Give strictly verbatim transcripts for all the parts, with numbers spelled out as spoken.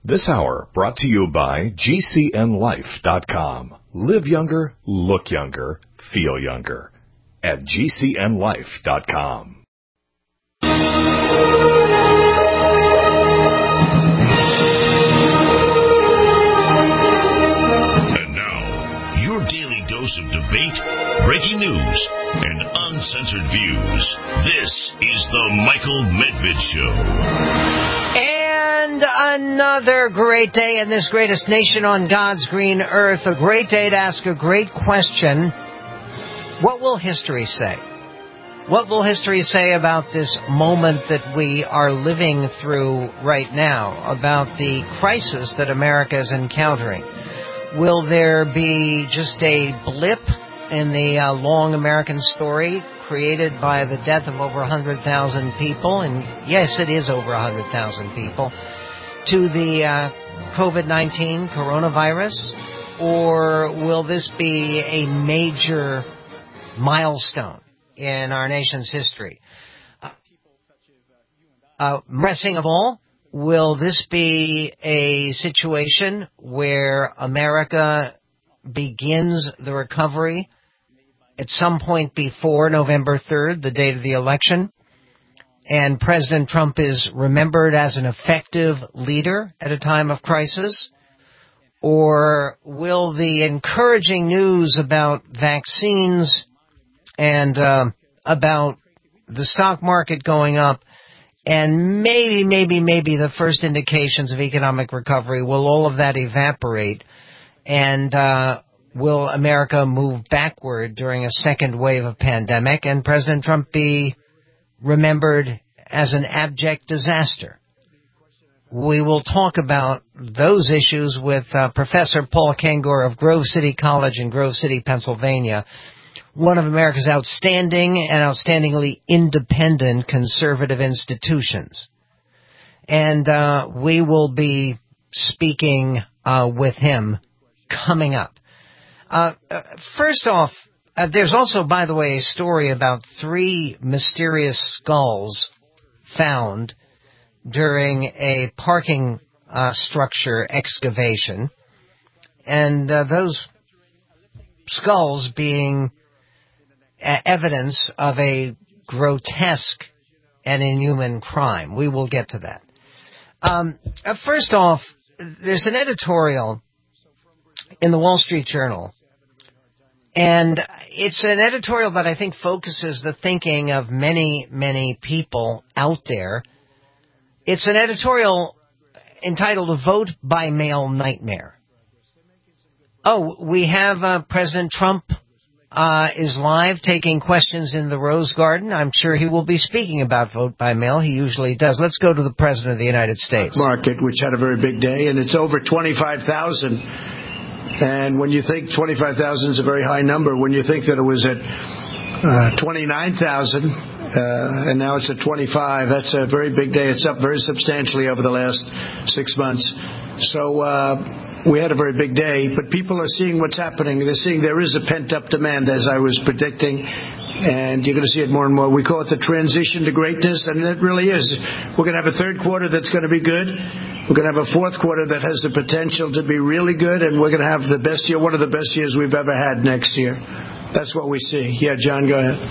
This hour brought to you by G C N Life dot com. Live younger, look younger, feel younger at G C N Life dot com. And now, your daily dose of debate, breaking news, and uncensored views. This is the Michael Medved Show. And another great day in this greatest nation on God's green earth. A great day to ask a great question. What will history say? What will history say about this moment that we are living through right now, about the crisis that America is encountering? Will there be just a blip in the uh, long American story created by the death of over one hundred thousand people? And yes, it is over one hundred thousand people. To the uh, COVID nineteen coronavirus? Or will this be a major milestone in our nation's history? Uh, uh, pressing of all, will this be a situation where America begins the recovery at some point before November third, the date of the election, and President Trump is remembered as an effective leader at a time of crisis? Or will the encouraging news about vaccines and uh, about the stock market going up and maybe, maybe, maybe the first indications of economic recovery, will all of that evaporate? And uh, will America move backward during a second wave of pandemic and President Trump be remembered as an abject disaster? We will talk about those issues with uh, Professor Paul Kengor of Grove City College in Grove City, Pennsylvania, one of America's outstanding and outstandingly independent conservative institutions. And uh, we will be speaking uh, with him coming up. Uh, uh, first off, uh, there's also, by the way, a story about three mysterious skulls found during a parking uh, structure excavation, and uh, those skulls being uh, evidence of a grotesque and inhuman crime. We will get to that. Um, uh, first off, there's an editorial in the Wall Street Journal, and it's an editorial that I think focuses the thinking of many, many people out there. It's an editorial entitled "A Vote by Mail Nightmare." Oh, we have uh, President Trump uh, is live taking questions in the Rose Garden. I'm sure he will be speaking about vote by mail. He usually does. Let's go to the President of the United States. Market, which had a very big day, and it's over twenty-five thousand. And when you think twenty-five thousand is a very high number, when you think that it was at uh, twenty-nine thousand, uh, and now it's at twenty-five, that's a very big day. It's up very substantially over the last six months. So uh, we had a very big day, but people are seeing what's happening. They're seeing there is a pent-up demand, as I was predicting, and you're going to see it more and more. We call it the transition to greatness, and it really is. We're going to have a third quarter that's going to be good. We're going to have a fourth quarter that has the potential to be really good, and we're going to have the best year, one of the best years we've ever had next year. That's what we see. Yeah, John, go ahead.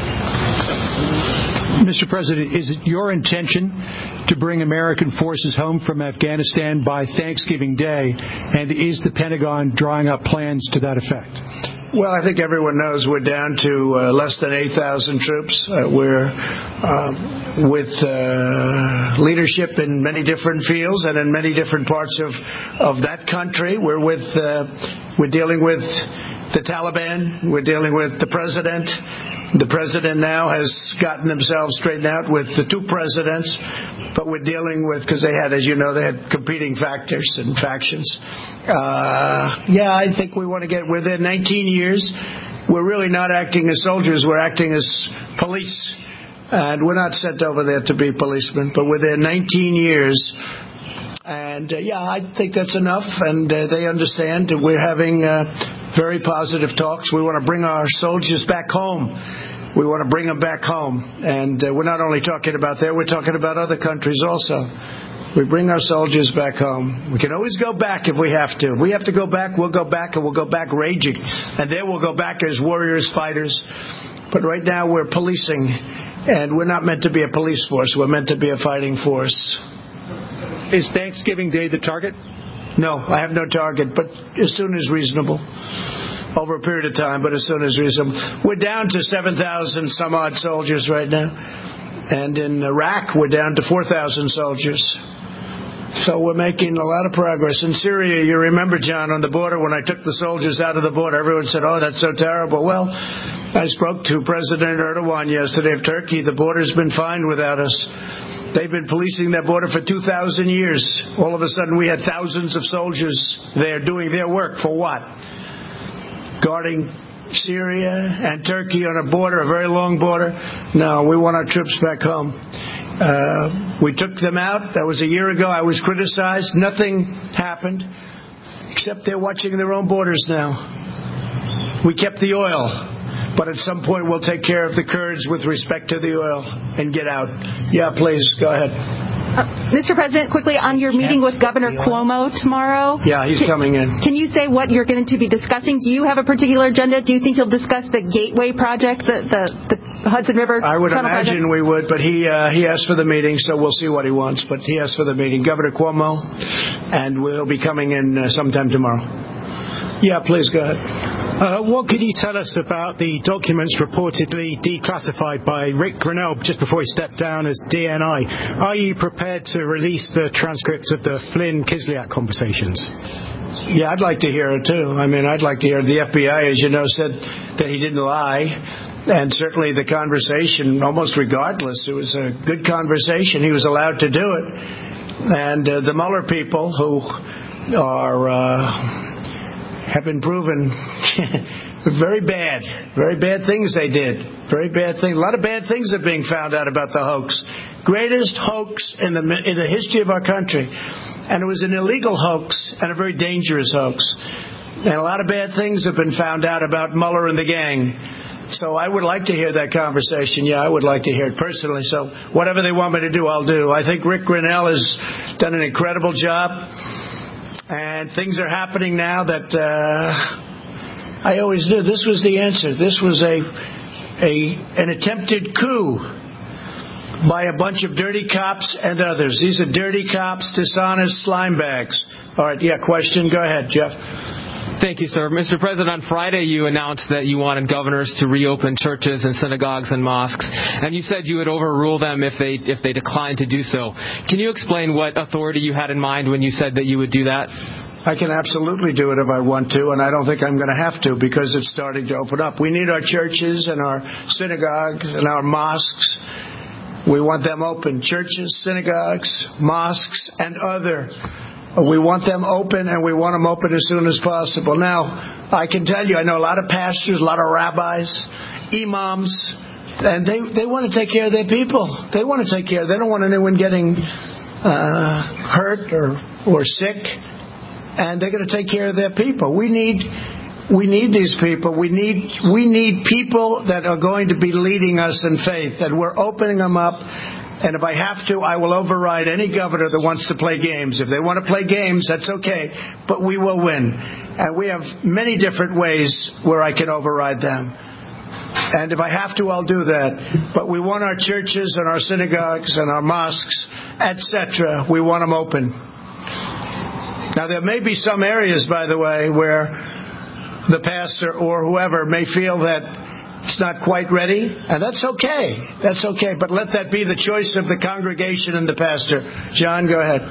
Mister President, is it your intention to bring American forces home from Afghanistan by Thanksgiving Day, and is the Pentagon drawing up plans to that effect? Well, I think everyone knows we're down to uh, less than eight thousand troops. Uh, we're uh, with uh, leadership in many different fields and in many different parts of, of that country. We're with uh, we're dealing with the Taliban. We're dealing with the president. The president now has gotten themselves straightened out with the two presidents, but we're dealing with, because they had, as you know, they had competing factors and factions. Uh, yeah, I think we want to get, we're there nineteen years. We're really not acting as soldiers. We're acting as police. And we're not sent over there to be policemen, but we're there nineteen years. And, uh, yeah, I think that's enough, and uh, they understand that we're having uh, very positive talks. We want to bring our soldiers back home. We want to bring them back home. And uh, we're not only talking about there, we're talking about other countries also. We bring our soldiers back home. We can always go back if we have to. If we have to go back, we'll go back, and we'll go back raging. And then we'll go back as warriors, fighters. But right now we're policing, and we're not meant to be a police force. We're meant to be a fighting force. Is Thanksgiving Day the target? No, I have no target, but as soon as reasonable. Over a period of time, but as soon as reasonable. We're down to seven thousand some odd soldiers right now. And in Iraq, we're down to four thousand soldiers. So we're making a lot of progress. In Syria, you remember, John, on the border, when I took the soldiers out of the border, everyone said, oh, that's so terrible. Well, I spoke to President Erdogan yesterday of Turkey. The border's been fine without us. They've been policing that border for two thousand years. All of a sudden, we had thousands of soldiers there doing their work. For what? Guarding Syria and Turkey on a border, a very long border. No, we want our troops back home. Uh, we took them out. That was a year ago. I was criticized. Nothing happened, except they're watching their own borders now. We kept the oil, but at some point we'll take care of the Kurds with respect to the oil and get out. Yeah, please, go ahead. Uh, Mister President, quickly on your meeting with Governor Cuomo tomorrow. Yeah, he's can, coming in. Can you say what you're going to be discussing? Do you have a particular agenda? Do you think you'll discuss the Gateway project, the, the, the Hudson River I would Tunnel imagine project? we would, but he uh, he asked for the meeting, so we'll see what he wants. But he asked for the meeting. Governor Cuomo, and we'll be coming in uh, sometime tomorrow. Yeah, please go ahead. Uh, what can you tell us about the documents reportedly declassified by Rick Grenell just before he stepped down as D N I? Are you prepared to release the transcripts of the Flynn-Kislyak conversations? Yeah, I'd like to hear it, too. I mean, I'd like to hear it. The F B I, as you know, said that he didn't lie. And certainly the conversation, almost regardless, it was a good conversation. He was allowed to do it. And uh, the Mueller people who are... Uh, have been proven very bad, very bad things they did, very bad things. A lot of bad things are being found out about the hoax. Greatest hoax in the in the history of our country, and it was an illegal hoax and a very dangerous hoax. And a lot of bad things have been found out about Mueller and the gang. So I would like to hear that conversation. Yeah, I would like to hear it personally. So whatever they want me to do, I'll do. I think Rick Grenell has done an incredible job. And things are happening now that uh, I always knew this was the answer. This was a, a an attempted coup by a bunch of dirty cops and others. These are dirty cops, dishonest slime bags. All right, yeah, question. Go ahead, Jeff. Thank you, sir. Mister President, on Friday you announced that you wanted governors to reopen churches and synagogues and mosques, and you said you would overrule them if they if they declined to do so. Can you explain what authority you had in mind when you said that you would do that? I can absolutely do it if I want to, and I don't think I'm going to have to because it's starting to open up. We need our churches and our synagogues and our mosques. We want them open. Churches, synagogues, mosques, and other. We want them open, and we want them open as soon as possible. Now, I can tell you, I know a lot of pastors, a lot of rabbis, imams, and they, they want to take care of their people. They want to take care. They don't want anyone getting uh, hurt or or sick, and they're going to take care of their people. We need we need these people. We need we need people that are going to be leading us in faith, and we're opening them up. And if I have to, I will override any governor that wants to play games. If they want to play games, that's okay, but we will win. And we have many different ways where I can override them. And if I have to, I'll do that. But we want our churches and our synagogues and our mosques, et cetera, we want them open. Now, there may be some areas, by the way, where the pastor or whoever may feel that it's not quite ready, and that's okay. That's okay, but let that be the choice of the congregation and the pastor. John, go ahead.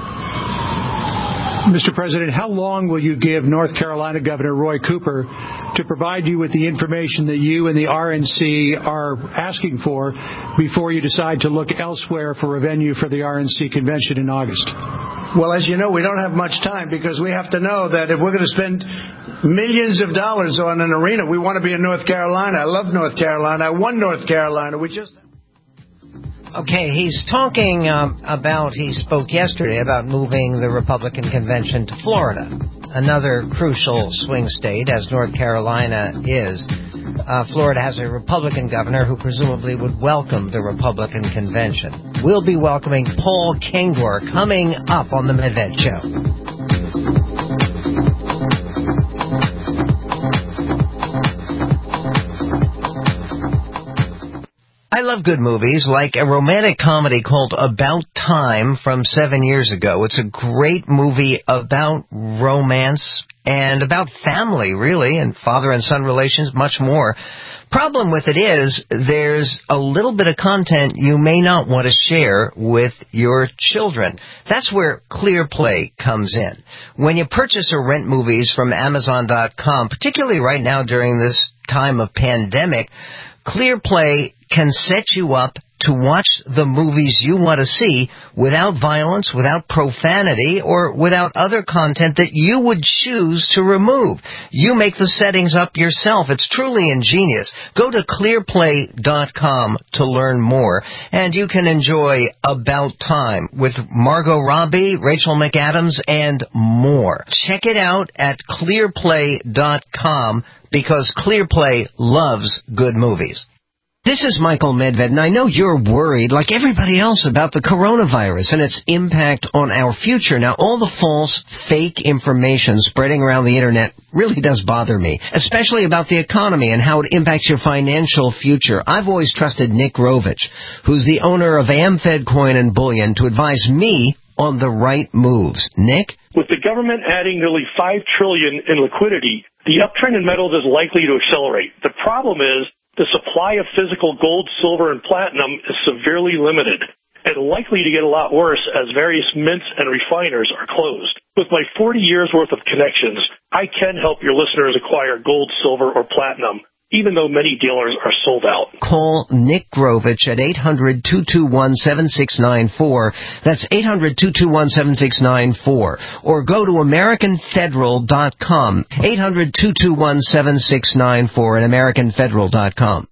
Mister President, how long will you give North Carolina Governor Roy Cooper to provide you with the information that you and the R N C are asking for before you decide to look elsewhere for a venue for the R N C convention in August? Well, as you know, we don't have much time because we have to know that if we're going to spend millions of dollars on an arena, we want to be in North Carolina. I love North Carolina. I won North Carolina. We just... Okay, he's talking um, about, he spoke yesterday about moving the Republican convention to Florida, another crucial swing state, as North Carolina is. Uh, Florida has a Republican governor who presumably would welcome the Republican convention. We'll be welcoming Paul Kengor coming up on the Medved Show. I love good movies, like a romantic comedy called About Time from seven years ago. It's a great movie about romance and about family, really, and father and son relations, much more. Problem with it is there's a little bit of content you may not want to share with your children. That's where ClearPlay comes in. When you purchase or rent movies from Amazon dot com, particularly right now during this time of pandemic, ClearPlay can set you up to watch the movies you want to see without violence, without profanity, or without other content that you would choose to remove. You make the settings up yourself. It's truly ingenious. Go to ClearPlay dot com to learn more, and you can enjoy About Time with Margot Robbie, Rachel McAdams, and more. Check it out at ClearPlay dot com because ClearPlay loves good movies. This is Michael Medved, and I know you're worried, like everybody else, about the coronavirus and its impact on our future. Now, all the false, fake information spreading around the Internet really does bother me, especially about the economy and how it impacts your financial future. I've always trusted Nick Rovich, who's the owner of AmFed Coin and Bullion, to advise me on the right moves. Nick? With the government adding nearly five trillion dollars in liquidity, the uptrend in metals is likely to accelerate. The problem is, the supply of physical gold, silver, and platinum is severely limited and likely to get a lot worse as various mints and refiners are closed. With my forty years worth of connections, I can help your listeners acquire gold, silver, or platinum, even though many dealers are sold out. Call Nick Grovich at eight hundred, two two one, seven six nine four. That's eight hundred, two two one, seven six nine four. Or go to American Federal dot com. eight hundred, two two one, seven six nine four at American Federal dot com.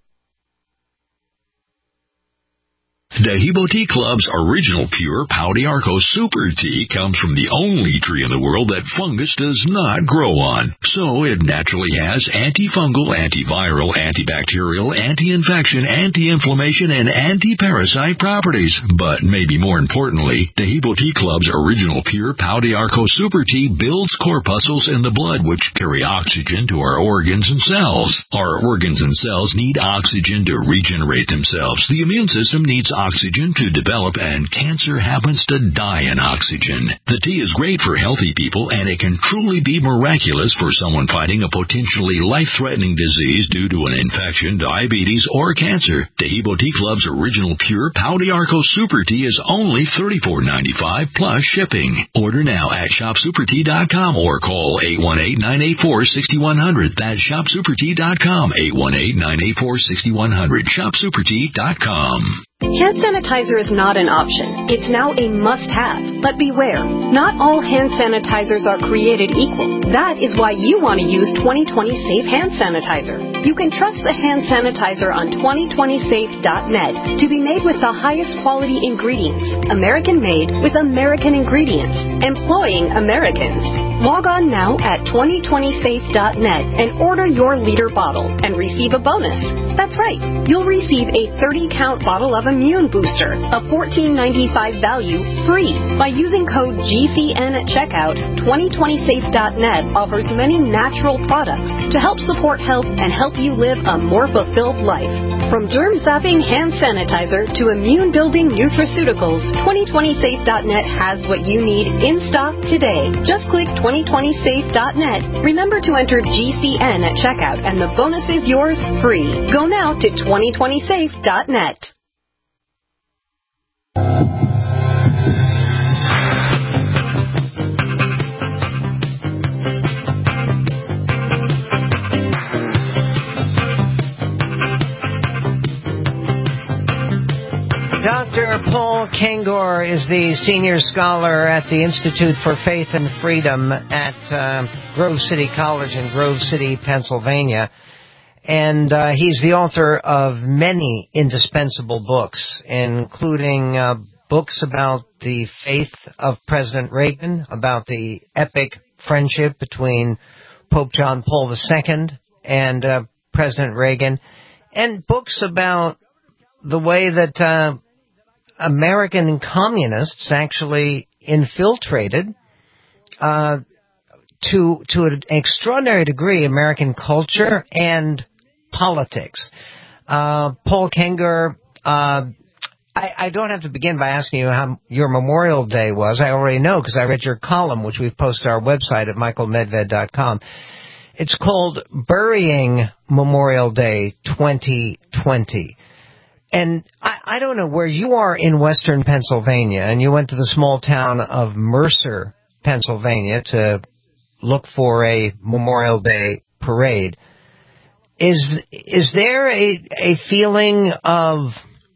Dehibo Tea Club's original pure Pau d'Arco Super Tea comes from the only tree in the world that fungus does not grow on. So it naturally has antifungal, antiviral, antibacterial, anti-infection, anti-inflammation, and anti-parasite properties. But maybe more importantly, Dehibo Tea Club's original pure Pau d'Arco Super Tea builds corpuscles in the blood which carry oxygen to our organs and cells. Our organs and cells need oxygen to regenerate themselves. The immune system needs oxygen to develop, and cancer happens to die in oxygen. The tea is great for healthy people, and it can truly be miraculous for someone fighting a potentially life-threatening disease due to an infection, diabetes, or cancer. Dehibo Tea Club's original pure Pau d'Arco Super Tea is only thirty-four dollars and ninety-five cents plus shipping. Order now at shop super tea dot com or call eight one eight, nine eight four, six one zero zero. That's shop super tea dot com, eight one eight, nine eight four, six one zero zero, shop super tea dot com. Hand sanitizer is not an option. It's now a must-have. But beware, not all hand sanitizers are created equal. That is why you want to use twenty twenty Safe Hand Sanitizer. You can trust the hand sanitizer on twenty twenty safe dot net to be made with the highest quality ingredients, American-made with American ingredients, employing Americans. Log on now at twenty twenty safe dot net and order your liter bottle and receive a bonus. That's right, you'll receive a thirty count bottle of Immune Booster, a fourteen ninety-five value, free. By using code G C N at checkout, twenty twenty safe dot net offers many natural products to help support health and help you live a more fulfilled life. From germ-zapping hand sanitizer to immune-building nutraceuticals, twenty twenty safe dot net has what you need in stock today. Just click twenty twenty safe dot net. Remember to enter G C N at checkout and the bonus is yours free. Go now to twenty twenty safe dot net. Doctor Paul Kengor is the senior scholar at the Institute for Faith and Freedom at uh, Grove City College in Grove City, Pennsylvania. And uh, he's the author of many indispensable books, including uh, books about the faith of President Reagan, about the epic friendship between Pope John Paul the Second and uh, President Reagan, and books about the way that uh, American communists actually infiltrated uh, to to an extraordinary degree American culture and politics. Uh, Paul Kenger, uh, I, I don't have to begin by asking you how your Memorial Day was. I already know because I read your column, which we've posted on our website at michael medved dot com. It's called Burying Memorial Day twenty twenty. And I, I don't know where you are in western Pennsylvania, and you went to the small town of Mercer, Pennsylvania, to look for a Memorial Day parade. Is is there a a feeling of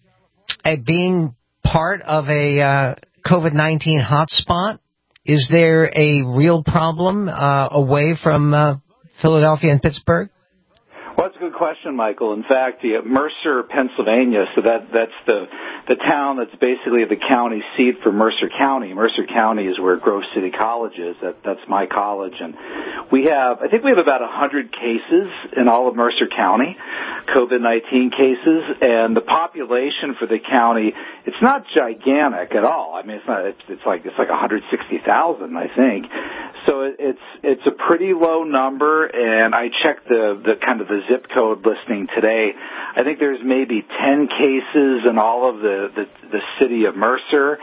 a being part of a uh, COVID nineteen hotspot? Is there a real problem uh, away from uh, Philadelphia and Pittsburgh? Well, that's a good question, Michael. In fact, the, Mercer, Pennsylvania, so that that's the the town that's basically the county seat for Mercer County. Mercer County is where Grove City College is. That that's my college, and we have I think we have about a hundred cases in all of Mercer County, COVID nineteen cases, and the population for the county, it's not gigantic at all. I mean, it's not. It's, it's like it's like one hundred sixty thousand, I think. So it, it's it's a pretty low number, and I checked the the kind of the zip code listing today. I think there's maybe ten cases in all of the, the, the city of Mercer,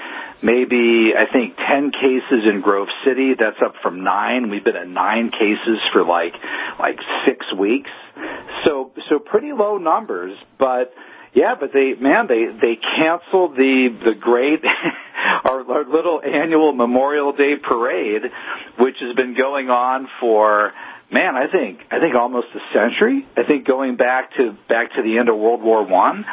maybe I think ten cases in Grove City. That's up from nine. We've been at nine cases for like like six weeks. So so pretty low numbers, but yeah, but they man they they canceled the the great our, our little annual Memorial Day parade, which has been going on for Man, I think I think almost a century. I think going back to back to the end of World War One,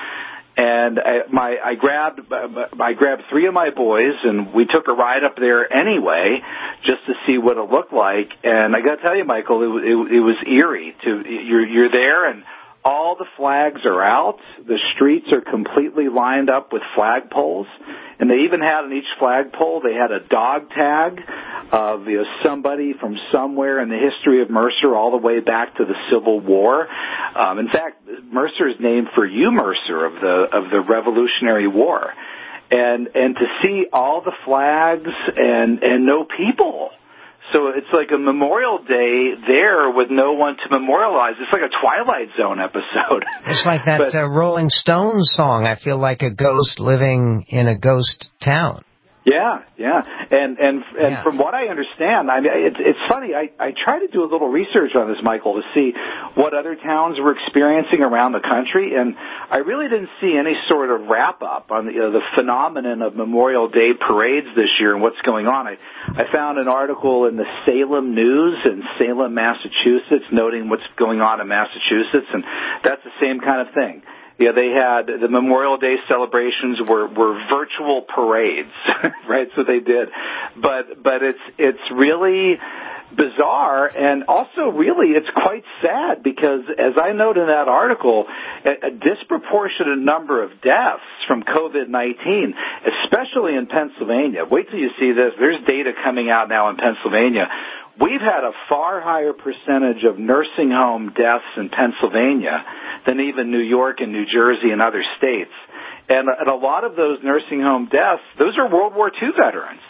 and I, my I grabbed I grabbed three of my boys, and we took a ride up there anyway, just to see what it looked like. And I got to tell you, Michael, it, it, it was eerie. To you're you're there, and all the flags are out. The streets are completely lined up with flagpoles. And they even had on each flagpole, they had a dog tag of you know, somebody from somewhere in the history of Mercer all the way back to the Civil War. Um, in fact, Mercer is named for Hugh Mercer of the of the Revolutionary War. And and to see all the flags and, and no people. So it's like a Memorial Day there with no one to memorialize. It's like a Twilight Zone episode. It's like that but, uh, Rolling Stones song, I feel like a ghost living in a ghost town. Yeah, yeah. And and and yeah. from what I understand, I mean, it's it's funny. I I tried to do a little research on this, Michael, to see what other towns were experiencing around the country, and I really didn't see any sort of wrap up on the, you know, the phenomenon of Memorial Day parades this year and what's going on. I I found an article in the Salem News in Salem, Massachusetts, noting what's going on in Massachusetts, and that's the same kind of thing. Yeah, they had the Memorial Day celebrations were, were virtual parades, right? So they did, but but it's it's really bizarre, and also really it's quite sad because, as I note in that article, a, a disproportionate number of deaths from COVID nineteen, especially in Pennsylvania. Wait till you see this. There's data coming out now in Pennsylvania. We've had a far higher percentage of nursing home deaths in Pennsylvania than even New York and New Jersey and other states. And, and a lot of those nursing home deaths, those are World War Two veterans.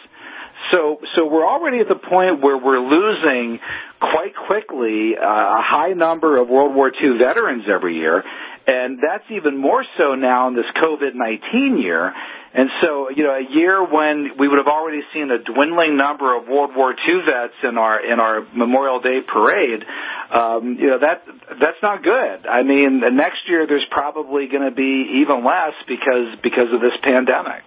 So, so we're already at the point where we're losing quite quickly uh, a high number of World War Two veterans every year. And that's even more so now in this COVID nineteen year. And so, you know, a year when we would have already seen a dwindling number of World War Two vets in our in our Memorial Day parade, um, you know, that that's not good. I mean, the next year there's probably going to be even less because because of this pandemic.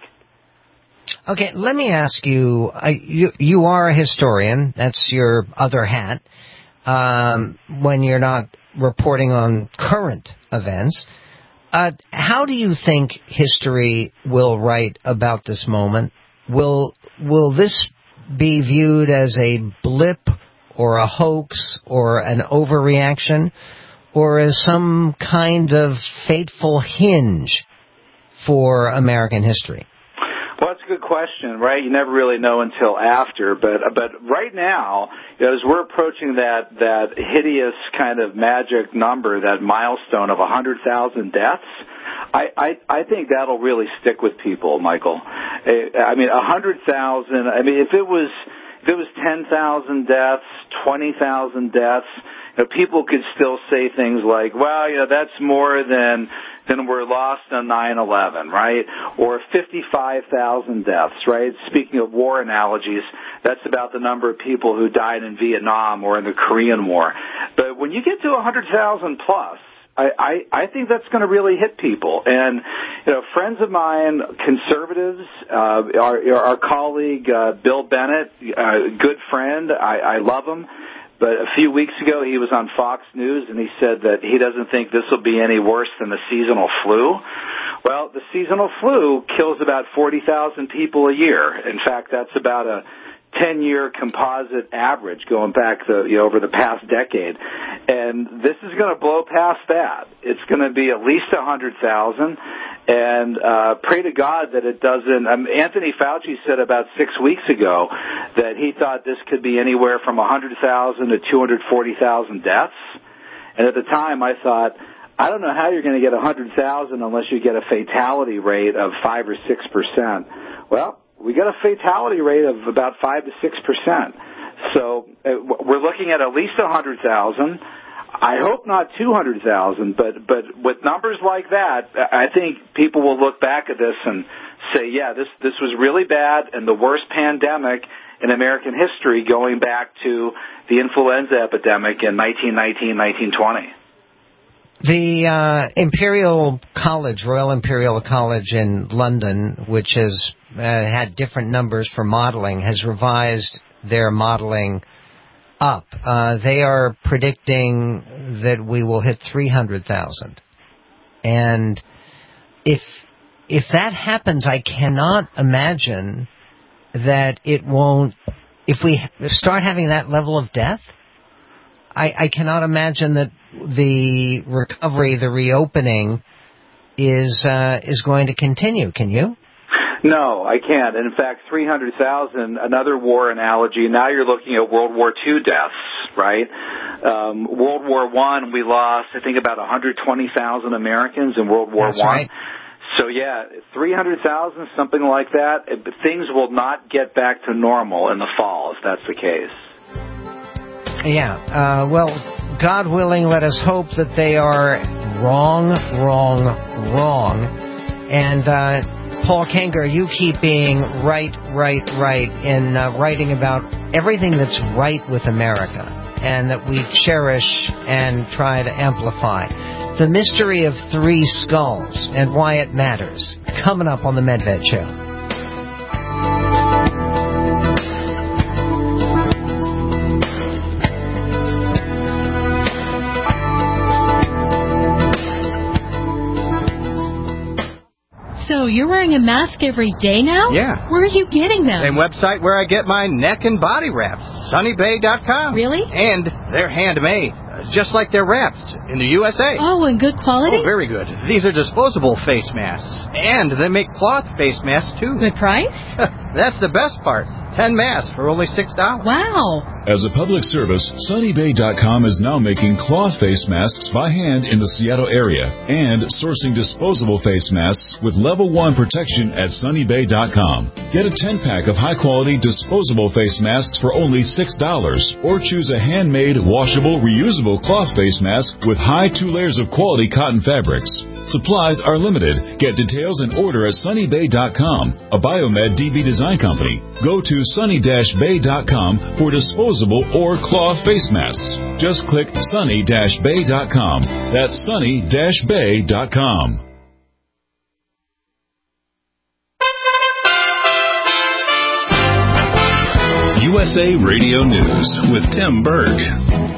Okay, let me ask you, uh, you, you are a historian. That's your other hat. Um, when you're not reporting on current events, uh, how do you think history will write about this moment? Will will this be viewed as a blip or a hoax or an overreaction, or as some kind of fateful hinge for American history? Well, that's a good question, right? You never really know until after, but but right now, you know, as we're approaching that that hideous kind of magic number, that milestone of one hundred thousand deaths, I, I I think that'll really stick with people, Michael. I mean, one hundred thousand. I mean, if it was if it was ten thousand deaths, twenty thousand deaths, you know, people could still say things like, "Well, you know, that's more than." than were lost on nine eleven, right? Or fifty-five thousand deaths, right? Speaking of war analogies, that's about the number of people who died in Vietnam or in the Korean War. But when you get to one hundred thousand plus, I, I, I think that's going to really hit people. And, you know, friends of mine, conservatives, uh, our, our colleague, uh, Bill Bennett, uh, good friend, I, I love him. But a few weeks ago, he was on Fox News, and he said that he doesn't think this will be any worse than the seasonal flu. Well, the seasonal flu kills about forty thousand people a year. In fact, that's about a ten-year composite average going back the, you know, over the past decade. And this is going to blow past that. It's going to be at least one hundred thousand. And uh, pray to God that it doesn't. Um, Anthony Fauci said about six weeks ago that he thought this could be anywhere from one hundred thousand to two hundred forty thousand deaths. And at the time, I thought, I don't know how you're going to get one hundred thousand unless you get a fatality rate of five or six percent. Well, we got a fatality rate of about five to six percent. So uh, we're looking at at least one hundred thousand. I hope not two hundred thousand, but but with numbers like that, I think people will look back at this and say, yeah, this this was really bad and the worst pandemic in American history, going back to the influenza epidemic in nineteen nineteen, nineteen twenty. The uh, Imperial College, Royal Imperial College in London, which has uh, had different numbers for modeling, has revised their modeling up. Uh, they are predicting that we will hit three hundred thousand. And if if that happens, I cannot imagine that it won't, if we start having that level of death, I, I cannot imagine that the recovery, the reopening is uh, is going to continue. Can you? No, I can't. In fact, three hundred thousand, another war analogy, now you're looking at World War Two deaths, right? Um, World War One, we lost, I think, about one hundred twenty thousand Americans in World War That's One. Right. So, yeah, three hundred thousand, something like that. Things will not get back to normal in the fall, if that's the case. Yeah, uh, well, God willing, let us hope that they are wrong, wrong, wrong. And uh, Paul Kengor, you keep being right, right, right in uh, writing about everything that's right with America and that we cherish and try to amplify. The mystery of three skulls and why it matters. Coming up on the Medved Show. So you're wearing a mask every day now? Yeah. Where are you getting them? Same website where I get my neck and body wraps, sunny bay dot com. Really? And they're handmade, just like their wraps in the U S A. Oh, and good quality? Oh, very good. These are disposable face masks. And they make cloth face masks, too. Good price? That's the best part. Ten masks for only six dollars. Wow. As a public service, sunny bay dot com is now making cloth face masks by hand in the Seattle area and sourcing disposable face masks with level one protection at sunny bay dot com. Get a ten-pack of high-quality disposable face masks for only six dollars or choose a handmade, washable, reusable cloth face mask with high two layers of quality cotton fabrics. Supplies are limited. Get details and order at sunny bay dot com, a Biomed D B design company. Go to sunny bay dot com for disposable or cloth face masks. Just click sunny bay dot com. That's sunny bay dot com. U S A Radio News with Tim Berg.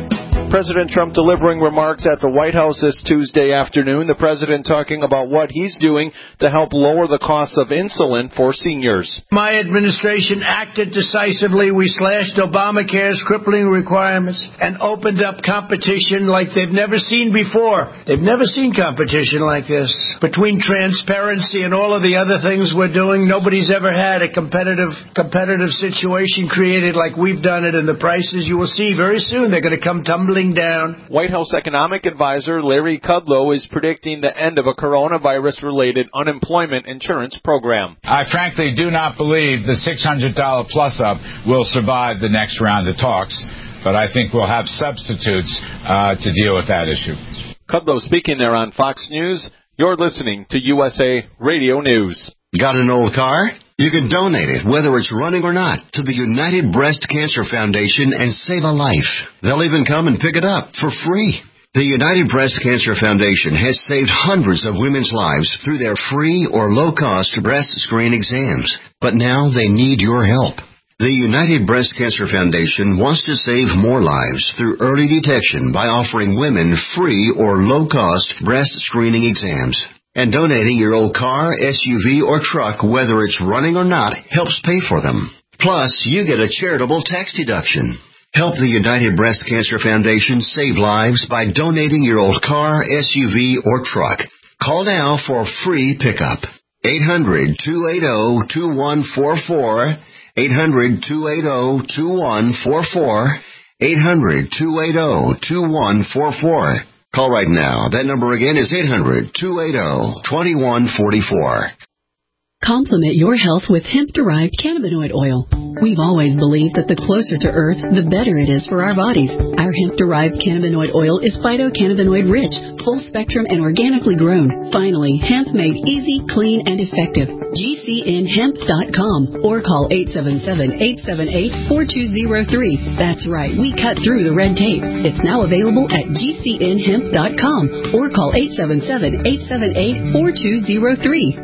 President Trump delivering remarks at the White House this Tuesday afternoon. The president talking about what he's doing to help lower the cost of insulin for seniors. My administration acted decisively. We slashed Obamacare's crippling requirements and opened up competition like they've never seen before. They've never seen competition like this. Between transparency and all of the other things we're doing, nobody's ever had a competitive competitive situation created like we've done it, and the prices you will see very soon, they're going to come tumbling down. White House economic advisor Larry Kudlow is predicting the end of a coronavirus-related unemployment insurance program. I frankly do not believe the six hundred dollars plus-up will survive the next round of talks, but I think we'll have substitutes uh, to deal with that issue. Kudlow speaking there on Fox News. You're listening to U S A Radio News. Got an old car? You can donate it, whether it's running or not, to the United Breast Cancer Foundation and save a life. They'll even come and pick it up for free. The United Breast Cancer Foundation has saved hundreds of women's lives through their free or low-cost breast screen exams. But now they need your help. The United Breast Cancer Foundation wants to save more lives through early detection by offering women free or low-cost breast screening exams. And donating your old car, S U V, or truck, whether it's running or not, helps pay for them. Plus, you get a charitable tax deduction. Help the United Breast Cancer Foundation save lives by donating your old car, S U V, or truck. Call now for a free pickup. eight hundred, two eight zero, two one four four. eight hundred, two eight zero, two one four four. eight hundred, two eight zero, two one four four. Call right now. That number again is eight hundred, two eight zero, two one four four. Complement your health with hemp-derived cannabinoid oil. We've always believed that the closer to Earth, the better it is for our bodies. Our hemp-derived cannabinoid oil is phytocannabinoid-rich, full-spectrum, and organically grown. Finally, hemp made easy, clean, and effective. G C N hemp dot com or call eight seven seven, eight seven eight, four two zero three. That's right, we cut through the red tape. It's now available at G C N hemp dot com or call eight seven seven, eight seven eight, four two zero three.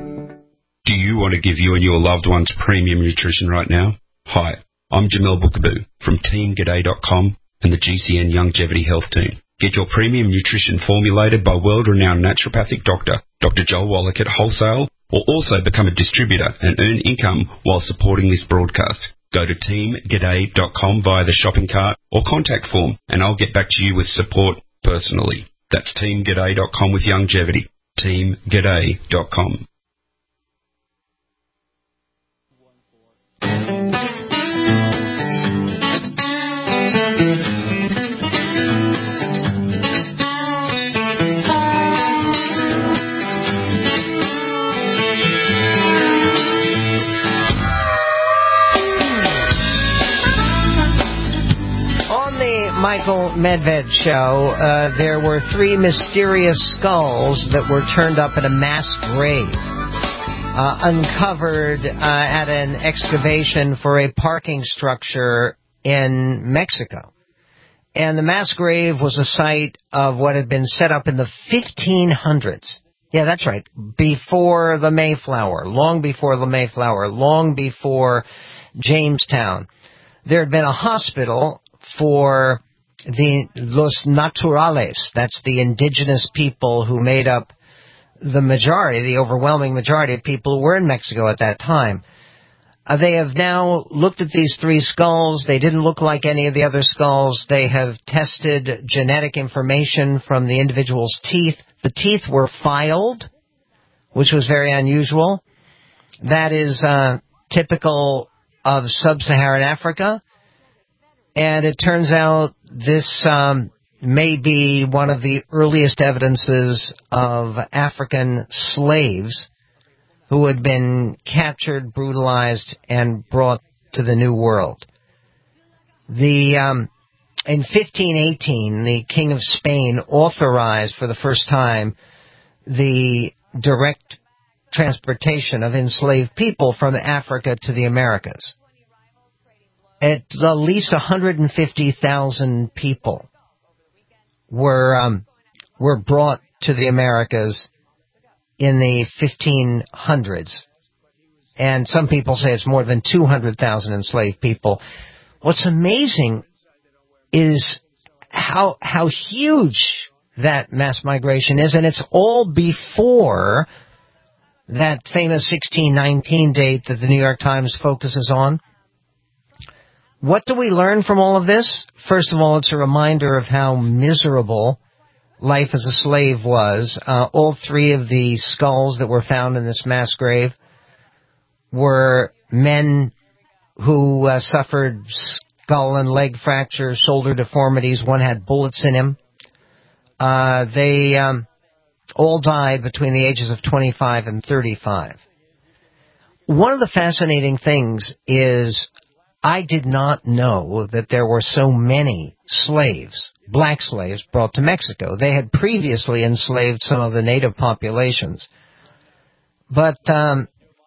Do you want to give you and your loved ones premium nutrition right now? Hi, I'm Jamel Bookaboo from Team G'day dot com and the G C N Longevity Health Team. Get your premium nutrition formulated by world-renowned naturopathic doctor, Doctor Joel Wallach at Wholesale, or also become a distributor and earn income while supporting this broadcast. Go to Team G'day dot com via the shopping cart or contact form, and I'll get back to you with support personally. That's Team G'day dot com with longevity. Team G'day dot com. Michael Medved show, uh, there were three mysterious skulls that were turned up at a mass grave, uh, uncovered uh, at an excavation for a parking structure in Mexico. And the mass grave was a site of what had been set up in the fifteen hundreds. Yeah, that's right. Before the Mayflower, long before the Mayflower, long before Jamestown. There had been a hospital for the Los Naturales, that's the indigenous people who made up the majority, the overwhelming majority of people who were in Mexico at that time. Uh, they have now looked at these three skulls. They didn't look like any of the other skulls. They have tested genetic information from the individual's teeth. The teeth were filed, which was very unusual. That is uh, typical of sub-Saharan Africa. And it turns out this um, may be one of the earliest evidences of African slaves who had been captured, brutalized, and brought to the New World. The um, in fifteen eighteen, the King of Spain authorized for the first time the direct transportation of enslaved people from Africa to the Americas. At the least one hundred fifty thousand people were um, were brought to the Americas in the fifteen hundreds. And some people say it's more than two hundred thousand enslaved people. What's amazing is how how huge that mass migration is, and it's all before that famous sixteen nineteen date that the New York Times focuses on. What do we learn from all of this? First of all, it's a reminder of how miserable life as a slave was. Uh, all three of the skulls that were found in this mass grave were men who uh, suffered skull and leg fractures, shoulder deformities. One had bullets in him. Uh, they um, all died between the ages of twenty-five and thirty-five. One of the fascinating things is I did not know that there were so many slaves, black slaves, brought to Mexico. They had previously enslaved some of the native populations. But um,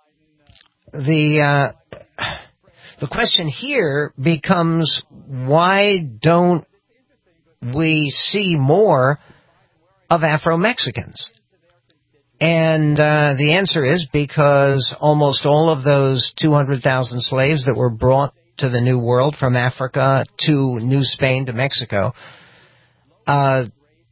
the uh, the question here becomes, why don't we see more of Afro-Mexicans? And uh, the answer is because almost all of those two hundred thousand slaves that were brought to the New World from Africa to New Spain to Mexico uh,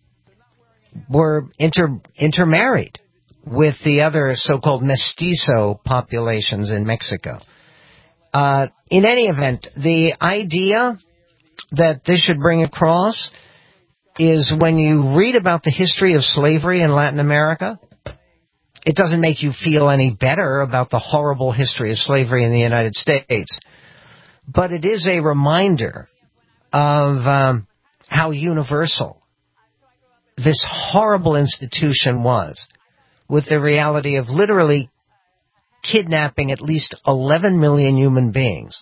were inter intermarried with the other so-called mestizo populations in Mexico. Uh, in any event, the idea that this should bring across is when you read about the history of slavery in Latin America, it doesn't make you feel any better about the horrible history of slavery in the United States. But it is a reminder of um, how universal this horrible institution was, with the reality of literally kidnapping at least eleven million human beings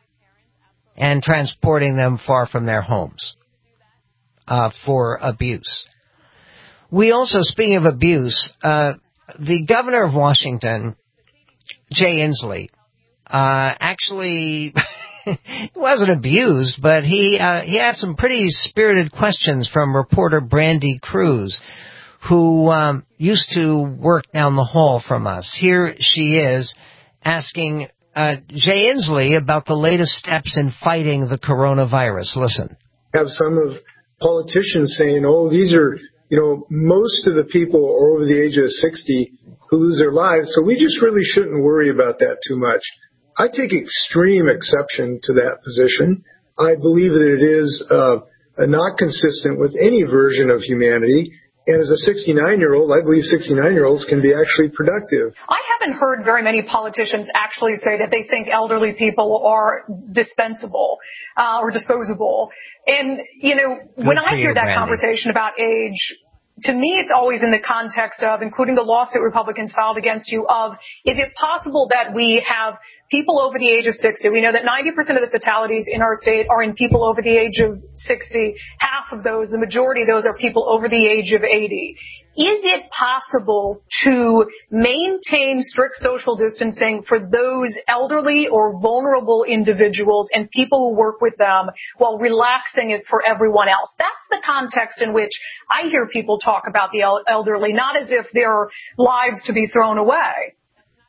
and transporting them far from their homes uh, for abuse. We also, speaking of abuse, uh, the governor of Washington, Jay Inslee, uh, actually he wasn't abused, but he uh, he had some pretty spirited questions from reporter Brandy Cruz, who um, used to work down the hall from us. Here she is asking uh, Jay Inslee about the latest steps in fighting the coronavirus. Listen. Have some of politicians saying, oh, these are, you know, most of the people are over the age of sixty who lose their lives, so we just really shouldn't worry about that too much. I take extreme exception to that position. I believe that it is uh, not consistent with any version of humanity. And as a sixty-nine-year-old, I believe sixty-nine-year-olds can be actually productive. I haven't heard very many politicians actually say that they think elderly people are dispensable uh, or disposable. And, you know, Good when I hear that Brandy. conversation about age, to me it's always in the context of, including the lawsuit Republicans filed against you, of, is it possible that we have people over the age of sixty? We know that ninety percent of the fatalities in our state are in people over the age of sixty. Half of those, the majority of those, are people over the age of eighty. Is it possible to maintain strict social distancing for those elderly or vulnerable individuals and people who work with them while relaxing it for everyone else? That's the context in which I hear people talk about the elderly, not as if they're lives to be thrown away.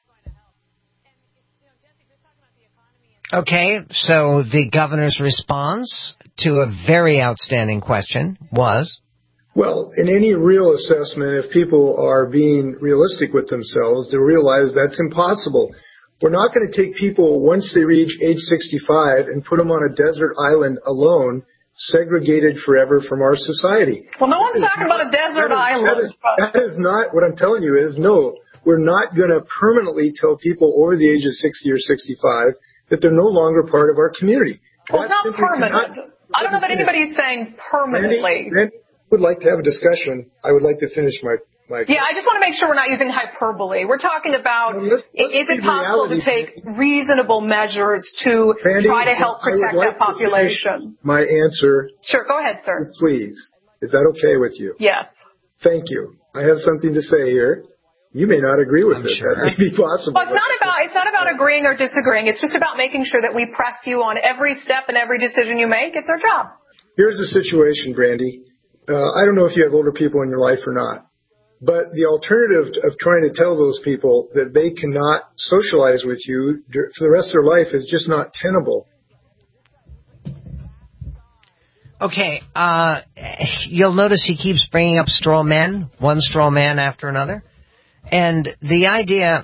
Okay, so the governor's response to a very outstanding question was? Well, in any real assessment, if people are being realistic with themselves, they realize that's impossible. We're not going to take people once they reach age sixty-five and put them on a desert island alone, segregated forever from our society. Well, no one's talking about a desert island. That is, that is not, what I'm telling you is, no, we're not going to permanently tell people over the age of sixty or sixty-five that they're no longer part of our community. Well, it's not permanent. Cannot, I don't know that anybody's saying permanently. Randy, Randy, I would like to have a discussion. I would like to finish my, my Yeah, I just want to make sure we're not using hyperbole. We're talking about, well, let's, let's is it possible reality. to take reasonable measures to Randy, try to help protect like that population? My answer. Sure, go ahead, sir. Please. Is that okay with you? Yes. Thank you. I have something to say here. You may not agree with I'm it. Sure. That may be possible. Well, it's not about it's not about agreeing or disagreeing. It's just about making sure that we press you on every step and every decision you make. It's our job. Here's the situation, Brandy. Uh, I don't know if you have older people in your life or not, but the alternative of trying to tell those people that they cannot socialize with you for the rest of their life is just not tenable. Okay, uh, you'll notice he keeps bringing up straw men, one straw man after another. And the idea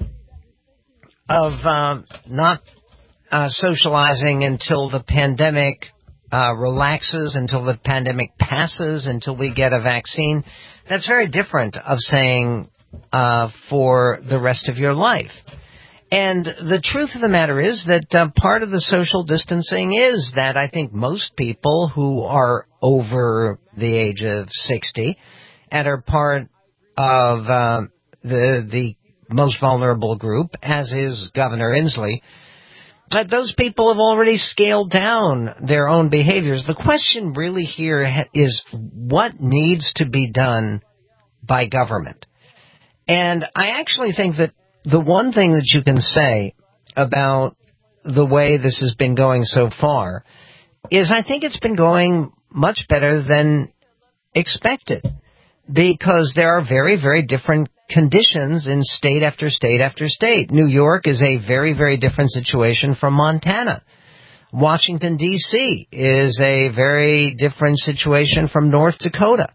of uh, not uh, socializing until the pandemic uh, relaxes, until the pandemic passes, until we get a vaccine, that's very different of saying uh, for the rest of your life. And the truth of the matter is that uh, part of the social distancing is that I think most people who are over the age of sixty and are part of uh, the the most vulnerable group, as is Governor Inslee, that those people have already scaled down their own behaviors. The question really here is what needs to be done by government. And I actually think that the one thing that you can say about the way this has been going so far is I think it's been going much better than expected, because there are very, very different conditions in state after state after state. New York is a very, very different situation from Montana. Washington, D C is a very different situation from North Dakota.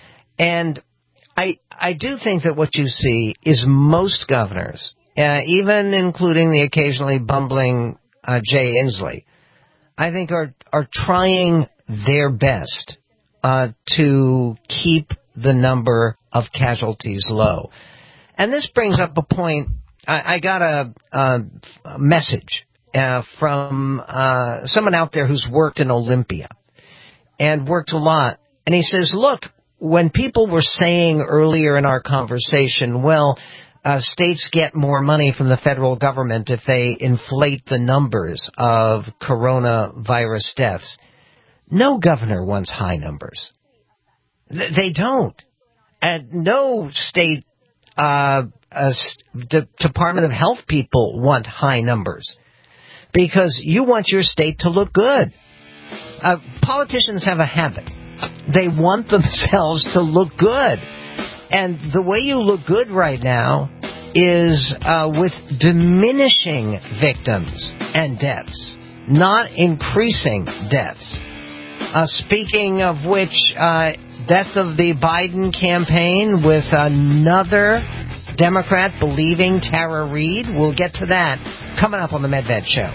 And I I do think that what you see is most governors, uh, even including the occasionally bumbling uh, Jay Inslee, I think are are trying their best uh, to keep the number of casualties low. And this brings up a point. I, I got a, a, a message uh, from uh, someone out there who's worked in Olympia and worked a lot. And he says, look, when people were saying earlier in our conversation, well, uh, states get more money from the federal government if they inflate the numbers of coronavirus deaths. No governor wants high numbers. Th- they don't. And no state uh, uh, D- Department of Health people want high numbers, because you want your state to look good. Uh, politicians have a habit. They want themselves to look good. And the way you look good right now is uh, with diminishing victims and deaths, not increasing deaths. Uh, speaking of which, uh, death of the Biden campaign with another Democrat believing Tara Reid. We'll get to that coming up on the Medved Show.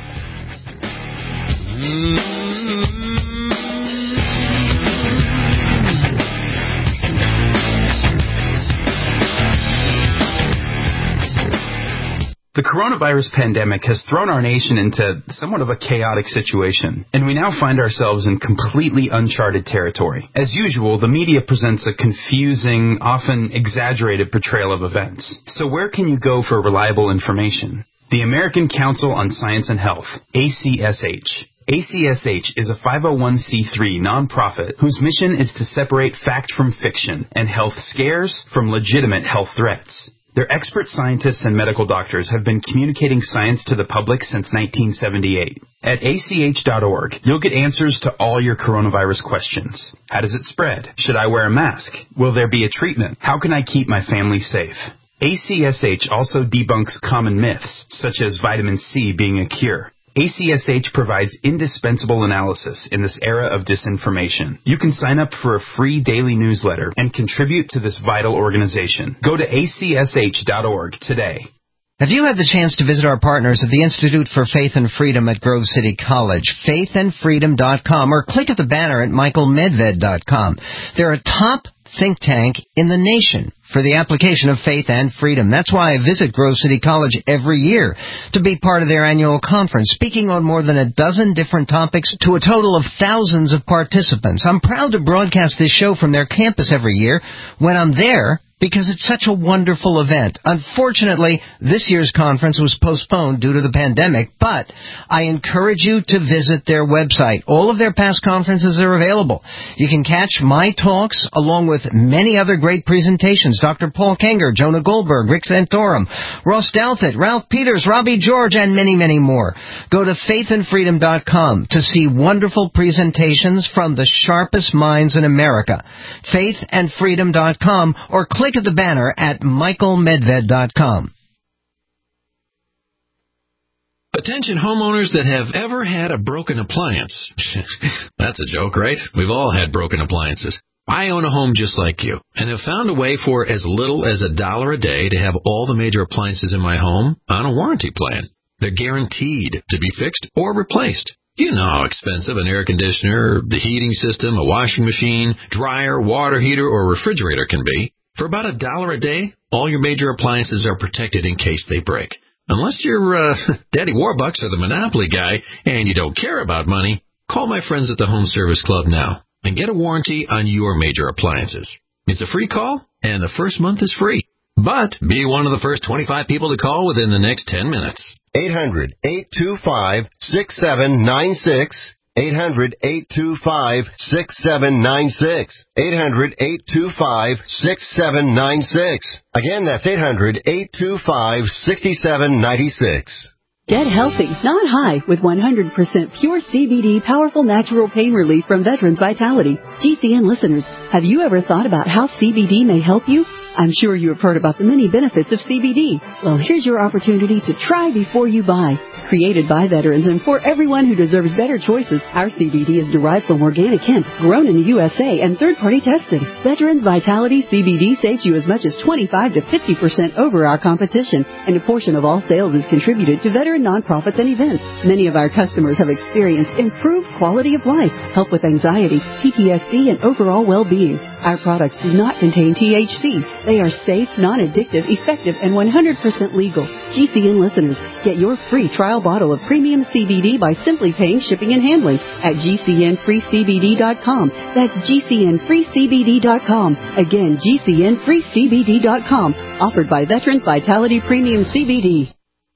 The coronavirus pandemic has thrown our nation into somewhat of a chaotic situation, and we now find ourselves in completely uncharted territory. As usual, the media presents a confusing, often exaggerated portrayal of events. So where can you go for reliable information? The American Council on Science and Health, A C S H. A C S H is a five oh one c three nonprofit whose mission is to separate fact from fiction and health scares from legitimate health threats. Their expert scientists and medical doctors have been communicating science to the public since nineteen seventy-eight. At A C H dot org, you'll get answers to all your coronavirus questions. How does it spread? Should I wear a mask? Will there be a treatment? How can I keep my family safe? A C S H also debunks common myths, such as vitamin C being a cure. A C S H provides indispensable analysis in this era of disinformation. You can sign up for a free daily newsletter and contribute to this vital organization. Go to A C S H dot org today. Have you had the chance to visit our partners at the Institute for Faith and Freedom at Grove City College, faith and freedom dot com, or click at the banner at michael medved dot com? They're a top think tank in the nation for the application of faith and freedom. That's why I visit Grove City College every year to be part of their annual conference, speaking on more than a dozen different topics to a total of thousands of participants. I'm proud to broadcast this show from their campus every year when I'm there, because it's such a wonderful event. Unfortunately, this year's conference was postponed due to the pandemic, but I encourage you to visit their website. All of their past conferences are available. You can catch my talks along with many other great presentations. Doctor Paul Kenger, Jonah Goldberg, Rick Santorum, Ross Douthat, Ralph Peters, Robbie George, and many, many more. Go to faith and freedom dot com to see wonderful presentations from the sharpest minds in America. faith and freedom dot com, or click Click at the banner at michael medved dot com. Attention homeowners that have ever had a broken appliance. That's a joke, right? We've all had broken appliances. I own a home just like you and have found a way for as little as a dollar a day to have all the major appliances in my home on a warranty plan. They're guaranteed to be fixed or replaced. You know how expensive an air conditioner, the heating system, a washing machine, dryer, water heater, or refrigerator can be. For about a dollar a day, all your major appliances are protected in case they break. Unless you're uh, Daddy Warbucks or the Monopoly guy and you don't care about money, call my friends at the Home Service Club now and get a warranty on your major appliances. It's a free call, and the first month is free. But be one of the first twenty-five people to call within the next ten minutes. eight hundred, eight two five, six seven nine six. eight hundred, eight two five, six seven nine six. eight hundred, eight two five, six seven nine six. Again, that's eight hundred, eight two five, six seven nine six. Get healthy, not high, with one hundred percent pure C B D powerful natural pain relief from Veterans Vitality. G C N listeners, have you ever thought about how C B D may help you? I'm sure you have heard about the many benefits of C B D. Well, here's your opportunity to try before you buy. Created by veterans and for everyone who deserves better choices, our C B D is derived from organic hemp, grown in the U S A, and third-party tested. Veterans Vitality C B D saves you as much as twenty-five to fifty percent over our competition, and a portion of all sales is contributed to veteran nonprofits and events. Many of our customers have experienced improved quality of life, help with anxiety, P T S D, and overall well-being. Our products do not contain T H C. They are safe, non-addictive, effective, and one hundred percent legal. G C N listeners, get your free trial bottle of premium C B D by simply paying shipping and handling at G C N free C B D dot com. That's G C N free C B D dot com. Again, G C N free C B D dot com. Offered by Veterans Vitality Premium C B D.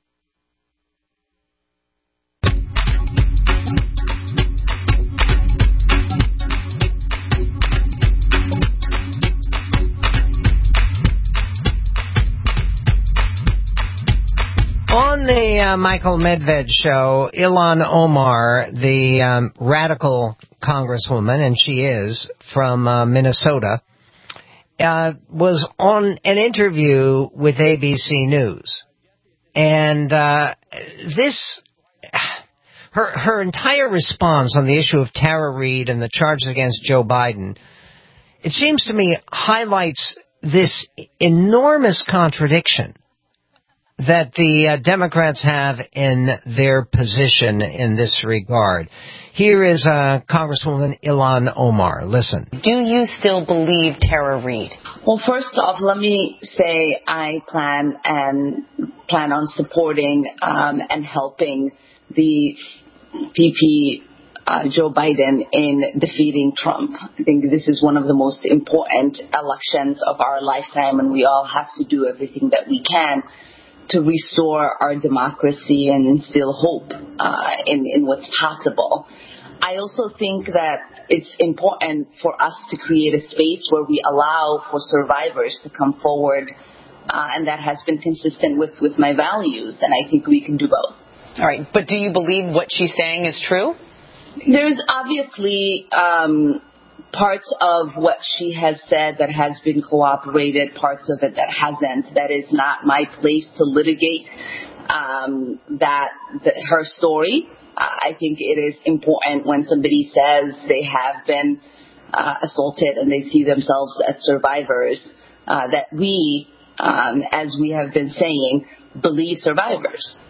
On the uh, Michael Medved show, Ilhan Omar, the um, radical congresswoman, and she is, from uh, Minnesota, uh, was on an interview with A B C News. And uh, this, her, her entire response on the issue of Tara Reade and the charges against Joe Biden, it seems to me highlights this enormous contradiction that the uh, Democrats have in their position in this regard. Here is uh, Congresswoman Ilhan Omar. Listen. Do you still believe Tara Reade? Well, first off, let me say I plan and plan on supporting um, and helping the V P uh, Joe Biden in defeating Trump. I think this is one of the most important elections of our lifetime, and we all have to do everything that we can to restore our democracy and instill hope uh, in, in what's possible. I also think that it's important for us to create a space where we allow for survivors to come forward, uh, and that has been consistent with, with my values, and I think we can do both. All right, but do you believe what she's saying is true? There's obviously um, parts of what she has said that has been cooperated, parts of it that hasn't. That is not my place to litigate um, that the, her story. Uh, I think it is important when somebody says they have been uh, assaulted and they see themselves as survivors, uh, that we, um, as we have been saying, believe survivors.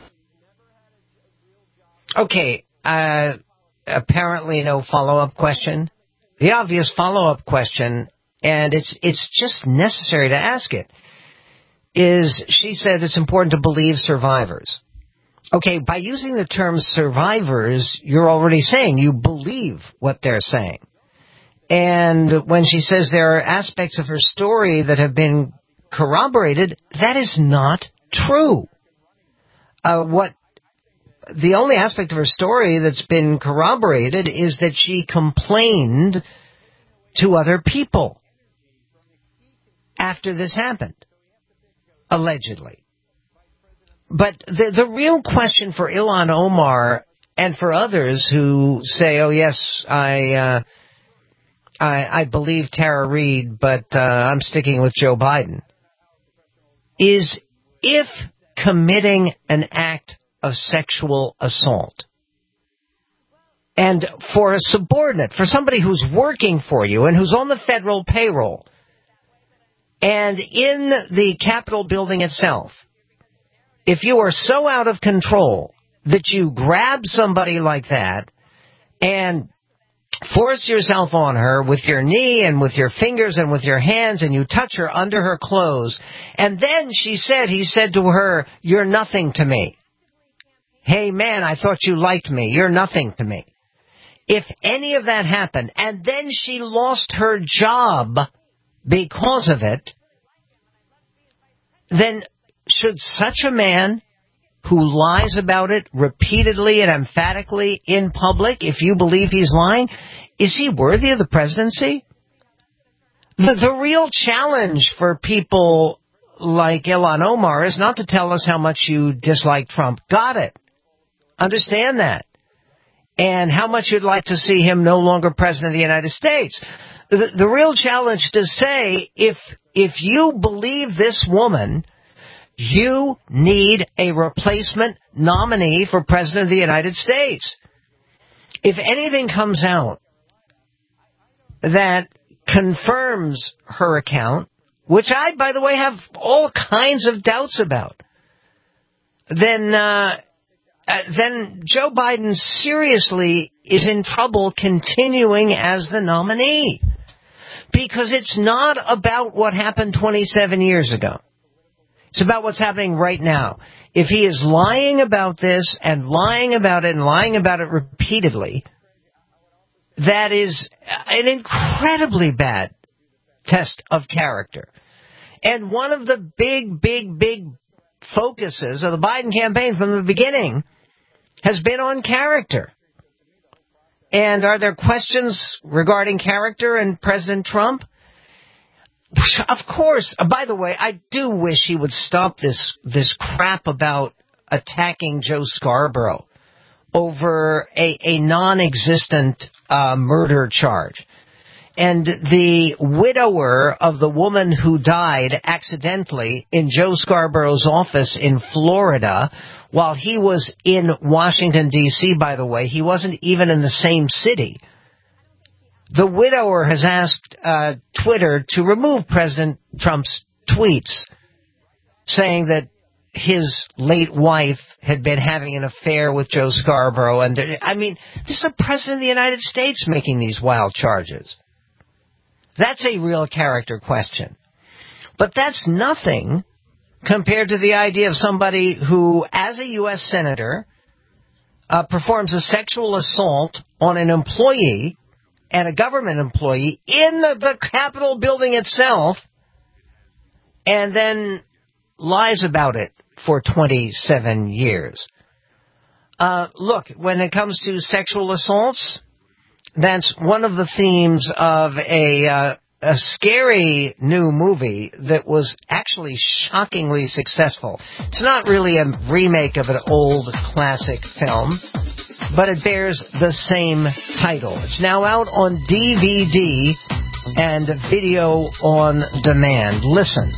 Okay, uh, apparently no follow-up question. The obvious follow-up question, and it's it's just necessary to ask it, is she said it's important to believe survivors. Okay, by using the term survivors, you're already saying you believe what they're saying. And when she says there are aspects of her story that have been corroborated, that is not true. Uh, what The only aspect of her story that's been corroborated is that she complained to other people after this happened, allegedly. But the, the real question for Ilhan Omar and for others who say, oh, yes, I, uh, I, I believe Tara Reade, but uh, I'm sticking with Joe Biden, is if committing an act of sexual assault. And for a subordinate, for somebody who's working for you and who's on the federal payroll, and in the Capitol building itself, if you are so out of control that you grab somebody like that and force yourself on her with your knee and with your fingers and with your hands, and you touch her under her clothes, and then she said, he said to her, "You're nothing to me. Hey, man, I thought you liked me. You're nothing to me." If any of that happened, and then she lost her job because of it, then should such a man who lies about it repeatedly and emphatically in public, if you believe he's lying, is he worthy of the presidency? The, the real challenge for people like Ilhan Omar is not to tell us how much you dislike Trump. Got it. Understand that. And how much you'd like to see him no longer president of the United States. The, the real challenge to say, if if you believe this woman, you need a replacement nominee for president of the United States. If anything comes out that confirms her account, which I, by the way, have all kinds of doubts about, then uh, uh, then Joe Biden seriously is in trouble continuing as the nominee. Because it's not about what happened twenty-seven years ago. It's about what's happening right now. If he is lying about this and lying about it and lying about it repeatedly, that is an incredibly bad test of character. And one of the big, big, big focuses of the Biden campaign from the beginning has been on character. And are there questions regarding character and President Trump? Of course. By the way, I do wish he would stop this this crap about attacking Joe Scarborough over a, a non-existent uh, murder charge. And the widower of the woman who died accidentally in Joe Scarborough's office in Florida while he was in Washington, D C, by the way, he wasn't even in the same city. The widower has asked uh, Twitter to remove President Trump's tweets saying that his late wife had been having an affair with Joe Scarborough. And I mean, this is the President of the United States making these wild charges. That's a real character question. But that's nothing compared to the idea of somebody who, as a U S senator, uh, performs a sexual assault on an employee and a government employee in the, the Capitol building itself, and then lies about it for twenty-seven years. Uh, look, when it comes to sexual assaults, that's one of the themes of a, uh, a scary new movie that was actually shockingly successful. It's not really a remake of an old classic film, but it bears the same title. It's now out on D V D and video on demand. Listen.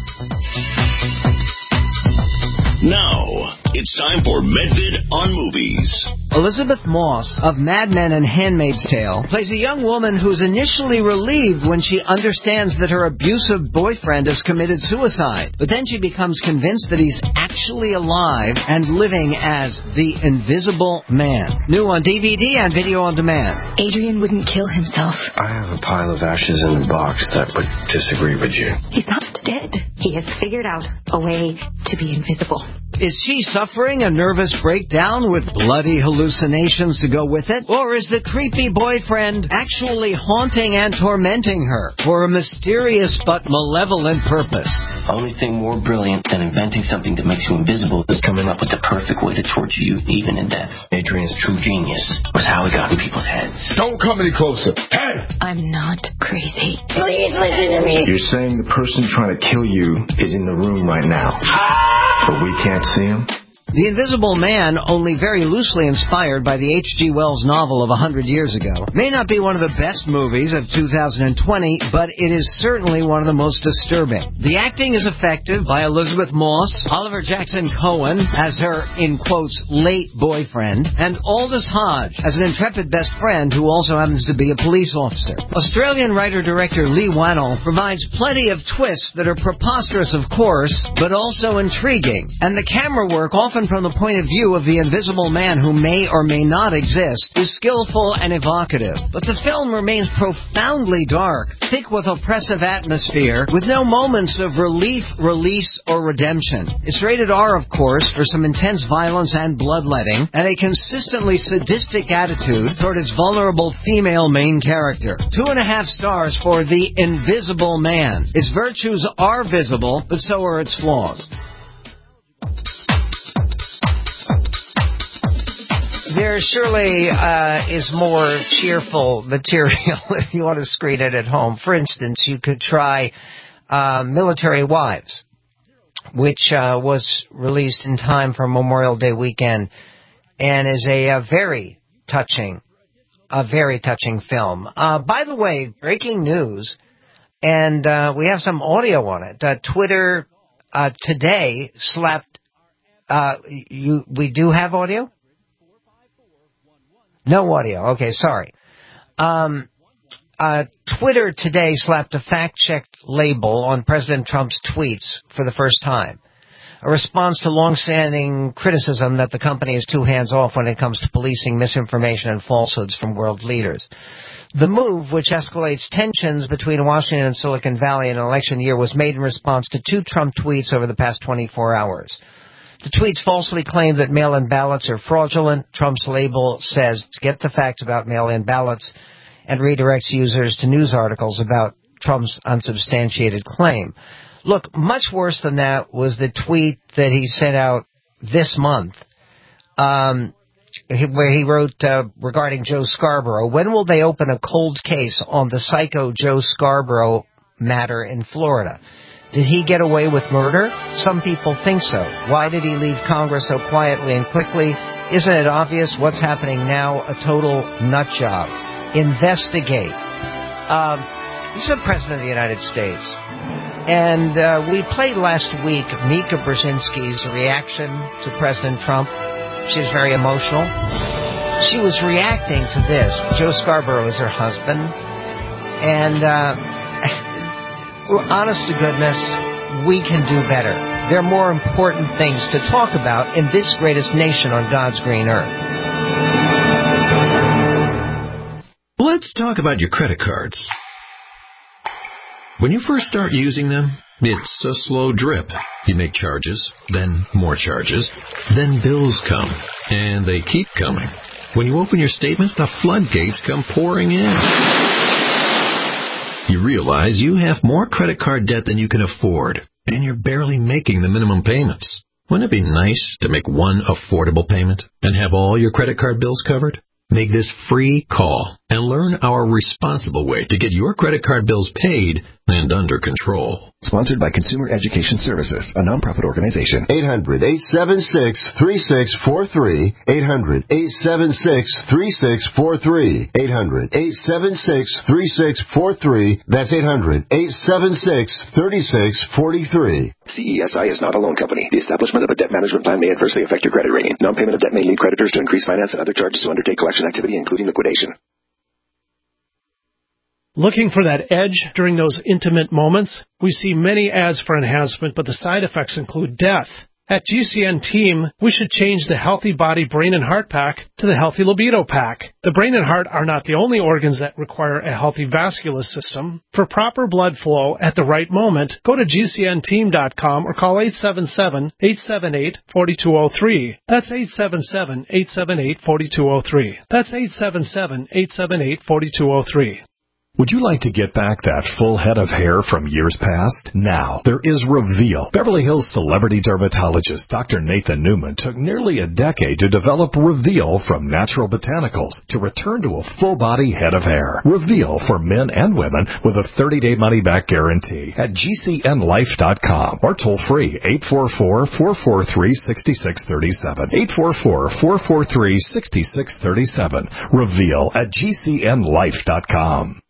Now, it's time for Medvid on Movies. Elizabeth Moss of Mad Men and Handmaid's Tale plays a young woman who's initially relieved when she understands that her abusive boyfriend has committed suicide. But then she becomes convinced that he's actually alive and living as the Invisible Man. New on D V D and video on demand. Adrian wouldn't kill himself. I have a pile of ashes in the box that would disagree with you. He's not dead. He has figured out a way to be invisible. Is she suffering a nervous breakdown with bloody hallucinations to go with it? Or is the creepy boyfriend actually haunting and tormenting her for a mysterious but malevolent purpose? The only thing more brilliant than inventing something that makes you invisible is coming up with the perfect way to torture you, even in death. Adrian's true genius was how he got in people's heads. Don't come any closer. Hey! I'm not crazy. Please listen to me. You're saying the person trying to kill you is in the room right now, but we can't see him? The Invisible Man, only very loosely inspired by the H G Wells novel of one hundred years ago, may not be one of the best movies of two thousand twenty, but it is certainly one of the most disturbing. The acting is effective by Elizabeth Moss, Oliver Jackson Cohen as her, in quotes, late boyfriend, and Aldous Hodge as an intrepid best friend who also happens to be a police officer. Australian writer-director Lee Wannell provides plenty of twists that are preposterous, of course, but also intriguing, and the camera work, often from the point of view of the Invisible Man who may or may not exist, is skillful and evocative. But the film remains profoundly dark, thick with oppressive atmosphere, with no moments of relief, release, or redemption. It's rated R, of course, for some intense violence and bloodletting, and a consistently sadistic attitude toward its vulnerable female main character. Two and a half stars for The Invisible Man. Its virtues are visible, but so are its flaws. There surely uh, is more cheerful material if you want to screen it at home. For instance, you could try uh, Military Wives, which uh, was released in time for Memorial Day weekend and is a, a very touching, a very touching film. Uh, by the way, breaking news, and uh, we have some audio on it. Uh, Twitter uh, today slapped. Uh, you, we do have audio? No audio. Okay, sorry. Um, uh, Twitter today slapped a fact-checked label on President Trump's tweets for the first time, a response to long-standing criticism that the company is too hands-off when it comes to policing misinformation and falsehoods from world leaders. The move, which escalates tensions between Washington and Silicon Valley in an election year, was made in response to two Trump tweets over the past twenty-four hours. The tweets falsely claim that mail-in ballots are fraudulent. Trump's label says to get the facts about mail-in ballots and redirects users to news articles about Trump's unsubstantiated claim. Look, much worse than that was the tweet that he sent out this month, um, where he wrote uh, regarding Joe Scarborough, when will they open a cold case on the psycho Joe Scarborough matter in Florida? Did he get away with murder? Some people think so. Why did he leave Congress so quietly and quickly? Isn't it obvious what's happening now? A total nut job. Investigate. Um, this is the President of the United States. And uh, we played last week Mika Brzezinski's reaction to President Trump. She was very emotional. She was reacting to this. Joe Scarborough is her husband. And uh honest to goodness, we can do better. There are more important things to talk about in this greatest nation on God's green earth. Let's talk about your credit cards. When you first start using them, it's a slow drip. You make charges, then more charges, then bills come, and they keep coming. When you open your statements, the floodgates come pouring in. You realize you have more credit card debt than you can afford, and you're barely making the minimum payments. Wouldn't it be nice to make one affordable payment and have all your credit card bills covered? Make this free call and learn our responsible way to get your credit card bills paid and under control. Sponsored by Consumer Education Services, a nonprofit organization. eight hundred, eight seven six, three six four three. eight hundred, eight seven six, three six four three. eight hundred, eight seven six, three six four three. That's eight hundred, eight seven six, three six four three. C E S I is not a loan company. The establishment of a debt management plan may adversely affect your credit rating. Non-payment of debt may lead creditors to increase finance and other charges to undertake collection activity, including liquidation. Looking for that edge during those intimate moments? We see many ads for enhancement, but the side effects include death. At G C N Team, we should change the Healthy Body Brain and Heart Pack to the Healthy Libido Pack. The brain and heart are not the only organs that require a healthy vascular system. For proper blood flow at the right moment, go to G C N team dot com or call eight seven seven, eight seven eight, four two zero three. That's eight seven seven, eight seven eight, four two zero three. That's eight seven seven, eight seven eight, four two zero three. Would you like to get back that full head of hair from years past? Now, there is Reveal. Beverly Hills celebrity dermatologist Doctor Nathan Newman took nearly a decade to develop Reveal from natural botanicals to return to a full-body head of hair. Reveal for men and women with a thirty-day money-back guarantee at G C N life dot com or toll free eight four four, four four three, six six three seven. eight four four, four four three, six six three seven. Reveal at G C N life dot com.